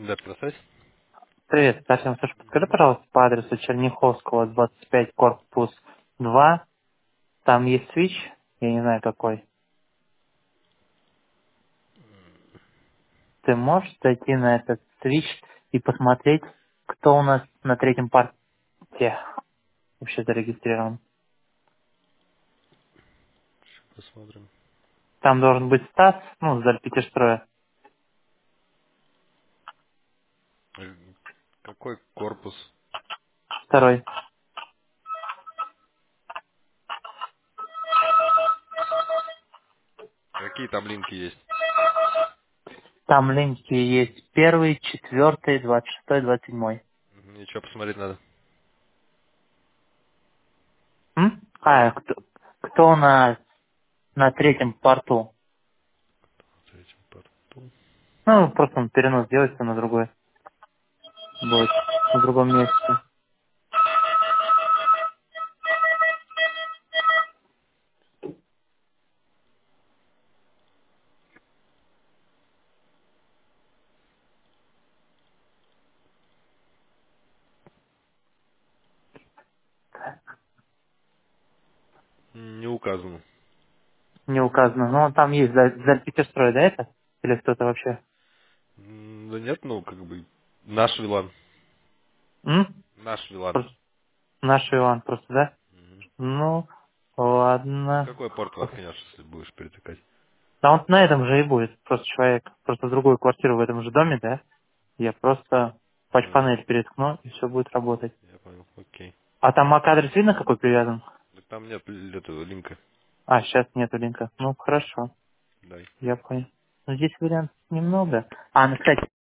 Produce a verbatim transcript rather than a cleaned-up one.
Да, красавец. Привет, Артем, слушай, подскажи, пожалуйста, по адресу Черняховского, двадцать пять, корпус два. Там есть свич, я не знаю какой. Ты можешь зайти на этот свич и посмотреть, кто у нас на третьем парте вообще зарегистрирован? Посмотрим. Там должен быть Стас, ну, с Петерстроя. Э, Какой корпус? Второй. Какие там линки есть? Там линки есть первый, четвертый, двадцать шестой, двадцать седьмой. Мгм, и что посмотреть надо? М? А, кто, кто на, на третьем порту? Третий порту. Ну, просто он перенос делается на другой. Будет в другом месте. М, Не указано. Не указано. Но там есть Зальпетерстрой, да, это? Или кто-то вообще? М, Да нет, ну, как бы, наш Вилан. М? Наш Вилан. Просто наш Иван просто, да? Мгм. Ну, На ладно. какой порт воткнешь, если будешь перетыкать? Да он на этом же и будет. Просто человек, просто в другую квартиру в этом же доме, да? Я просто А, патч-панель переткну, и все будет работать. я понял, окей. А там мак-адрес видно, какой привязан? Так там нет л- этого линка. А, сейчас нету линка. Ну, хорошо. Дай. Я понял. Но здесь вариантов немного. А, ну, кстати,